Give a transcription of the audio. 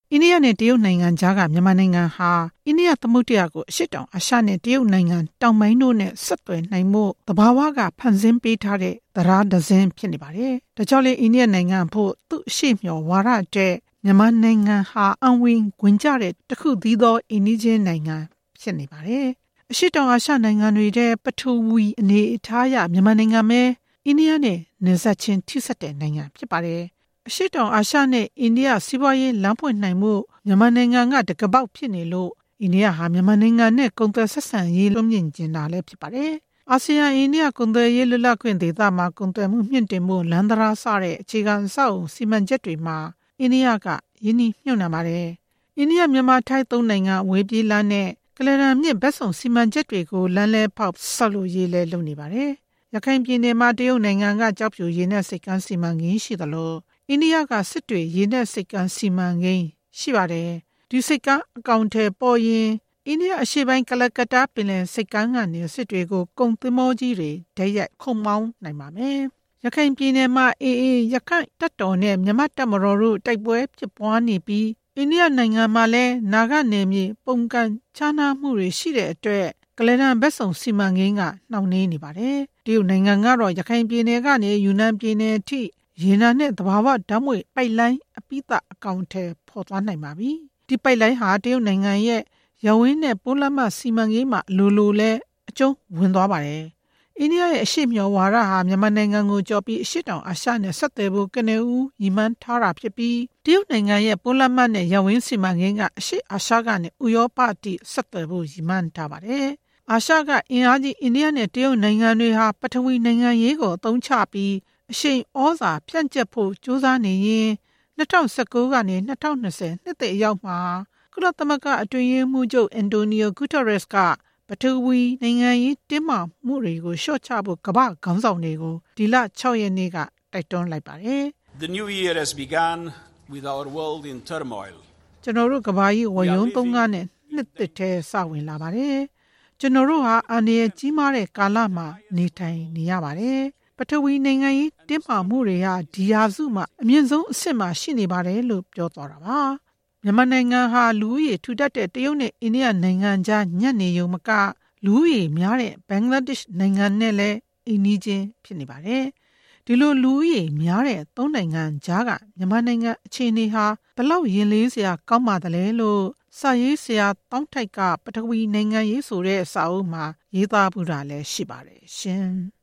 အိန္ဒိယနဲ့တရုတ်နိုင်ငံကြားကမြန်မာနိုင်ငံဟာအိန္ဒိယသမုဒ္ဒရာကိုအရှေ့တောင်အာရှနဲ့တရုတ်နိုင်ငံတောင်ပိုင်းတို့နဲ့ဆက်သွယ်နိုင်မှုသဘာဝကဖန်ဆင်းပေးထားတဲ့သရာဒဇင်းဖြစ်နေပါတယ်။ဒါကြောင့်လေအိန္ဒိယနိုင်ငံဖို့သူ့အရှိမျှော်ဝါဒတဲ့မြန်မာနိုင်ငံဟာအံဝင်ခွင်ကြတဲ့တခုသီးသောအိန္ဒိချင်းနိုင်ငံဖြစ်နေပါတယ်။အရှေ့တောင်အာရှနိုင်ငံတွေတဲ့ပထဝီအနေအထားအရမြန်မာနိုင်ငံပဲအိန္ဒိယနဲ့နယ်စပ်ချင်းထိစပ်တဲ့နိုင်ငံဖြစ်ပါတယ်။အရှေ့တောင်အာရှနဲ့အိန္ဒိယစီးပွားရေးလမ်းပွင့်နိုင်မှုမြန်မာနိုင်ငံကတကပေါက်ဖြစ်နေလို့အိန္ဒိယဟာမြန်မာနိုင်ငံနဲ့ကုန်သွယ်ဆက်ဆံရေးလုံးမြင့်ကျင်တာလည်းဖြစ်ပါတယ်။အာဆီယံအိန္ဒိယကုန်သွယ်ရေးလွတ်လပ်ခွင့်ဒေသမှာကုန်သွယ်မှုမြင့်တင်မှုလမ်းသရာစတဲ့အခြေခံအဆောက်အုံစီမံချက်တွေမှာအိန္ဒိယကယင်းနှိမ့်မြှုပ်နှံပါတယ်။အိန္ဒိယမြန်မာထိုင်းသုံးနိုင်ငံဝေးပြေးလမ်းနဲ့ကလရန်မြစ်ဘက်ဆောင်စီမံချက်တွေကိုလမ်းလဲပေါက်ဆောက်လို့ရေးလဲလုပ်နေပါတယ်။ရခိုင်ပြည်နယ်မှာတရုတ်နိုင်ငံကကြောက်ဖြူရေနက်စိတ်ကမ်းစီမံကိန်းရှိသလိုအိန္ဒိယကစစ်တွေရေနက်စိတ်ကမ်းစီမံကိန်းရှိပါတယ်။ဒီစိတ်ကမ်းအကောင့်ထဲပေါ်ရင်အိန္ဒိယအရှေ့ပိုင်းကလကတ္တာပင်လယ်စိတ်ကမ်းကနေစစ်တွေကိုကုန်သင်္ဘောကြီးတွေဓာတ်ရိုက်ခုန်မောင်းနိုင်ပါမယ်။ရခိုင်ပြည်နယ်မှာရခိုင်တပ်တော်နဲ့မြန်မာတပ်မတော်တို့တိုက်ပွဲဖြစ်ပွားနေပြီးအိန္ဒိယနိုင်ငံမှာလည်းနာဂနယ်မြေပုံကန်ခြားနားမှုတွေရှိတဲ့အတွက်ကလရန်ဘက်ဆောင်စီမံကိန်းကနှောင့်နှေးနေပါတယ်။တရုတ်နိုင်ငံကတော့ရခိုင်ပြည်နယ်ကနေယူနန်ပြည်နယ်အထိရေနံနဲ့သဘာဝဓာတ်ငွေ့ပိုက်လိုင်းအပိသအကောင့်ထဲပေါ်သွားနိုင်ပါပြီ။ဒီပိုက်လိုင်းဟာတရုတ်နိုင်ငံရဲ့ရဝင်းနဲ့ပိုးလမ်းမစီမံကိန်းမှာလိုလဲအကျုံးဝင်သွားပါတယ်။အိန္ဒိယရဲ့အရှိမျှော်ဝါဒဟာမြန်မာနိုင်ငံကိုကြော်ပြီးအရှိတောင်အာရှနဲ့ဆက်သွယ်ဖို့ကနဦးရည်မှန်းထားတာဖြစ်ပြီးတရုတ်နိုင်ငံရဲ့ပိုးလမ်းမနဲ့ရဝင်းစီမံကိန်းကအရှိအာရှကနေဥရောပအထိဆက်သွယ်ဖို့ရည်မှန်းထားပါတယ်။အာရှကအင်အားကြီးအိန္ဒိယနဲ့တရုတ်နိုင်ငံတွေဟာပထဝီနိုင်ငံရေးကိုအသုံးချပြီးအရှိန်ဩဇာဖြန့်ကျက်ဖို့ကြိုးစားနေရင်2019ကနေ2020နှစ်တည်းအရောက်မှာကုလသမဂ္ဂအတွင်းရေးမှူးချုပ်အန်တိုနီယိုဂူတာရက်စ်ကပထဝီနိုင်ငံရေးတင်းမာမှုတွေကိုလျှော့ချဖို့ကမ္ဘာခေါင်းဆောင်တွေကိုဒီလ6ရက်နေ့ကတိုက်တွန်းလိုက်ပါတယ်။ The new year has begun with our world in turmoil. ကျွန်တော်တို့ကမ္ဘာကြီးဝယုံသုံးကားနဲ့နှစ်သစ်ထဲစဝင်လာပါတယ်။ကျွန်တော်တို့ဟာအန္တရာယ်ကြီးမားတဲ့ကာလမှာနေထိုင်နေရပါတယ်။ပထဝီနိုင်ငံရေးတင်းမာမှုတွေဟာဒီယာစုမှာအမြင့်ဆုံးအဆင့်မှာရှိနေပါတယ်လို့ပြောသွားတာပါ။မြန်မာနိုင်ငံဟာလူဦးရေထူထပ်တဲ့တရုတ်နဲ့အိန္ဒိယနိုင်ငံကြားညံ့နေုံမကလူဦးရေများတဲ့ဘင်္ဂလားဒေ့ရှ်နိုင်ငံနဲ့လည်းအိမ်နီးချင်းဖြစ်နေပါတယ်။ဒီလိုလူဦးရေများတဲ့သုံးနိုင်ငံကြားကမြန်မာနိုင်ငံအခြေအနေဟာဘယ်လောက်ရင်လေးစရာကောင်းပါသလဲလို့စာရေးဆရာတောင်းထိုက်ကပထဝီနိုင်ငံရေးဆိုတဲ့အစာအုပ်မှာရေးသားပူတာလည်းရှိပါတယ်ရှင်။